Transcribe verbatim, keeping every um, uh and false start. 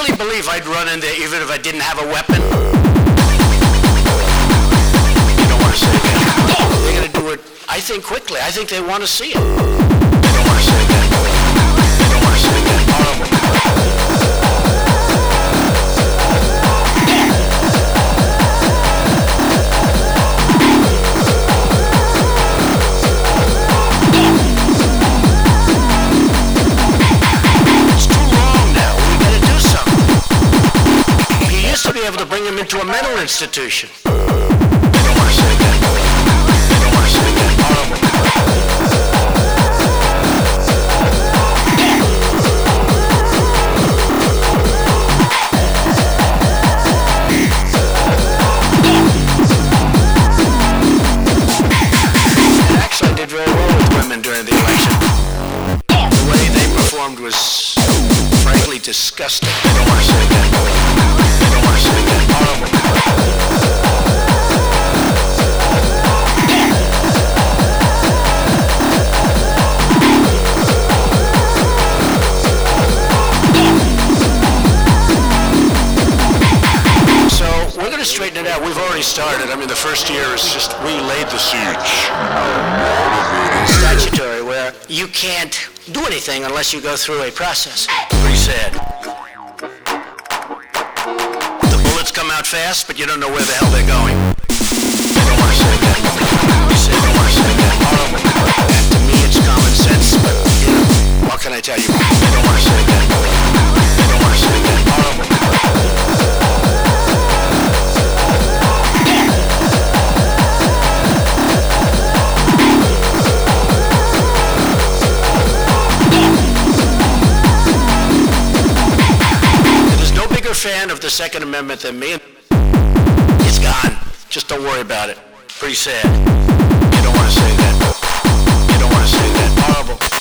really believe I'd run in there even if I didn't have a weapon? You don't want to say that. They're going to do it, I think, quickly. I think they want to see it. You don't want to say that. You don't want to say that. Horrible. Be able to bring him into a mental institution. You don't want to say that. You don't want to say that. Horrible. And actually, I did very well with women during the election. The way they performed was frankly disgusting. You don't want to say that. You don't want to say that. Horrible. So we're going to straighten it out. We've already started. I mean, the first year is just we laid the siege. Statutory, where you can't do anything unless you go through a process. Pretty sad. The bullets come out fast, but you don't know where the hell they're going. You don't want to say that. You say you don't want to say that. Horrible. And to me, it's common sense, but, you know, what can I tell you? You don't want to say that. You don't want to say that. Horrible. Fan of the Second Amendment than me. It's gone. Just don't worry about it. Pretty sad. You don't want to say that. You don't want to say that. Horrible.